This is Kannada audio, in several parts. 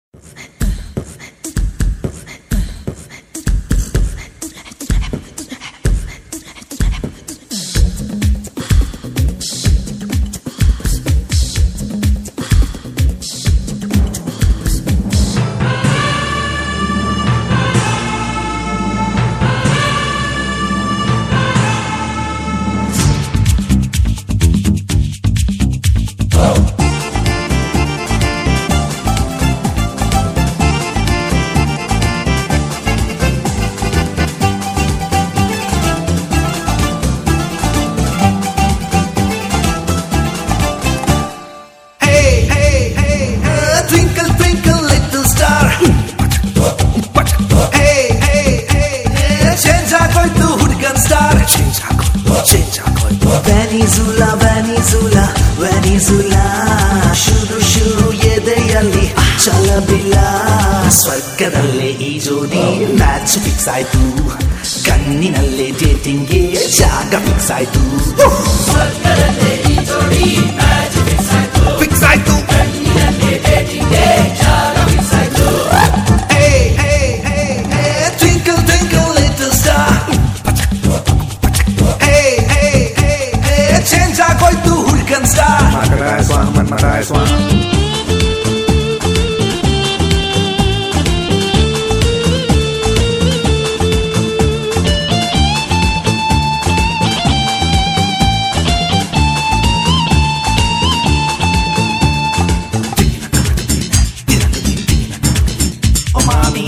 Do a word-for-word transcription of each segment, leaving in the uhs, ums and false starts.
ವ್ಯಾನಿಜುಲಾ ವ್ಯಾನಿಜುಲಾ ವ್ಯಾನಿಜುಲಾ ಶುರು ಶುರು ಎದೆಯಲ್ಲಿ ಛಲಬಿಲ್ಲ ಸ್ವರ್ಗದಲ್ಲೇ ಈ ಜೋಡಿ ಮ್ಯಾಚ್ ಫಿಕ್ಸ್ ಆಯ್ತು ಕಣ್ಣಿನಲ್ಲೇ ಡೇಟಿಂಗ್ಗೆ ಜಾಗ ಫಿಕ್ಸ್ ಆಯ್ತು ಸ್ವರ್ಗದಲ್ಲೇ ಈ ಜೋಡಿ ಮ್ಯಾಚ್ ಫಿಕ್ಸ್ ಆಯ್ತು ಫಿಕ್ಸ್ ಆಯ್ತು ಕಣ್ಣಿನಲ್ಲೇ ಡೇಟಿಂಗ್ಗೆ ಜಾಗ ಫಿಕ್ಸ್ ಆಯ್ತು hey hey hey hey twinkle twinkle little star hey hey hey hey change ಆಗೋಯ್ತು ಹುಡುಗನ್ star Makarai swang, man makarai swang. Oh mommy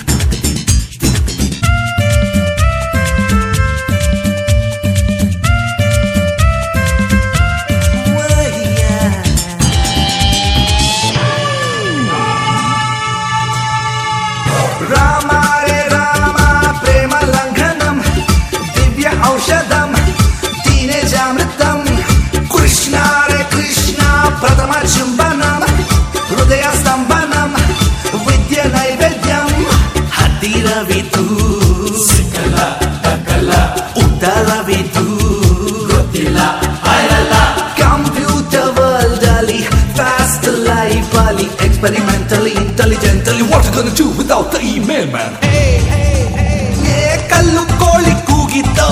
Rama రే రామ ప్రేమ లంఘనం దివ్య ఔషధం టీనేజామృతం కృష్ణ రే కృష్ణ ప్రథమ చుంబనం హృదయ స్తంభనం విద్య నైవేద్యం హతిరవితూ ಸಿಕ್ಕಲ್ಲ ತಕ್ಕಲ್ಲ ಉತ್ತರವಿತೂ ಗೊತ್ತಿಲ್ಲ ಐರಲ್ಲ ಕಂಪ್ಯೂಟರ್ ವರ್ಲ್ಡ್ ಅಲ್ಲಿ ಫಾಸ್ಟ್ ಲೈಫ್ ಅಲ್ಲಿ experimentally ಇಂಟೆಲಿಜೆಂಟಲಿ What you gonna do without the email, man? ಏ ಕಲ್ಲು ಕೋಳಿ ಕೂಗಿದ್ದೋ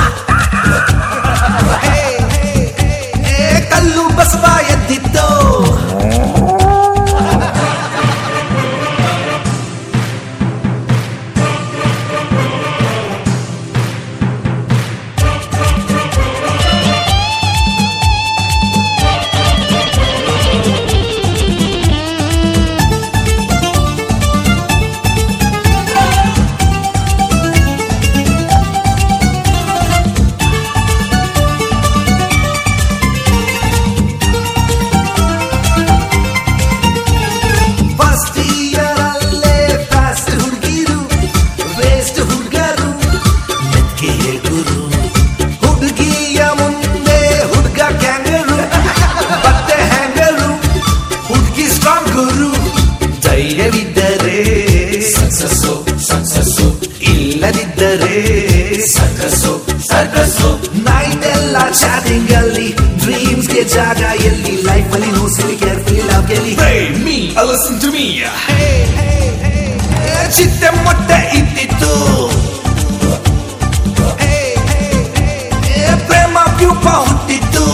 ಹೇ, ಹೇ, ಹೇ, ಏ ಕಲ್ಲು ಬಸವ ಎದ್ದಿದ್ದೋ ಫಸ್ಟ್ ಇಯರ್ ಅಲ್ಲೇ ಫಾಸ್ಟ್ ಹುಡುಗಿರು ವೇಸ್ಟ್ ಹುಡುಗರು ಮೆತ್ಗೆ ಗುರು ಹುಡುಗಿಯ ಮುಂದೆ ಹುಡುಗ ಕ್ಯಾಂಗರು ಬಟ್ಟೆ ಹ್ಯಾಂಗರು ಹುಡುಗಿ ಸ್ಟ್ರಾಂಗ್ ಗುರು ಧೈರ್ಯವಿದ್ದರೆ ಸಕ್ಸಸ್ಸು ಸಕ್ಸಸ್ಸು ಇಲ್ಲದಿದ್ದರೆ ಸರ್ಕಸ್ಸು ಸರ್ಕಸ್ಸು ನೈಟ್ ಎಲ್ಲ ಚಾಟಿಂಗ್ ಅಲ್ಲಿ ಡ್ರೀಮ್ಸ್ ಗೆ ಜಾಗ ಎಲ್ಲಿ ಲೈಫ್ ಅಲ್ಲಿ ನೋ ಸಿಲಿ ಕೇರ್ಫುಲಿ ಲವ್ ಗೆಲ್ಲಿ Hey, me, uh, listen to me. ಚಿಟ್ಟೆ ಮೊಟ್ಟೆ ಇದ್ದಿತ್ತು ಹೇ, ಹೇ, ಹೇ, ಹೇ, ಪ್ರೇಮ ವ್ಯೂಪ ಹುಟ್ಟಿತ್ತು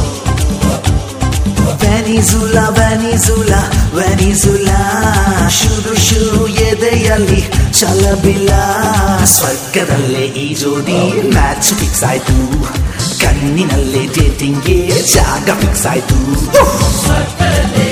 ವ್ಯಾನಿಜುಲಾ ವ್ಯಾನಿಜುಲಾ ವ್ಯಾನಿಜುಲಾ ಶುರು ಶುರು ಎದೆಯಲ್ಲಿ ಛಲಬಿಲ್ಲ ಸ್ವರ್ಗದಲ್ಲೇ ಈ ಜೋಡಿ ಮ್ಯಾಚ್ ಫಿಕ್ಸ್ ಆಯ್ತು ಕಣ್ಣಿನಲ್ಲೇ ಡೇಟಿಂಗ್ಗೆ ಜಾಗ ಫಿಕ್ಸ್ ಆಯ್ತು ಸ್ವರ್ಗದಲ್ಲೇ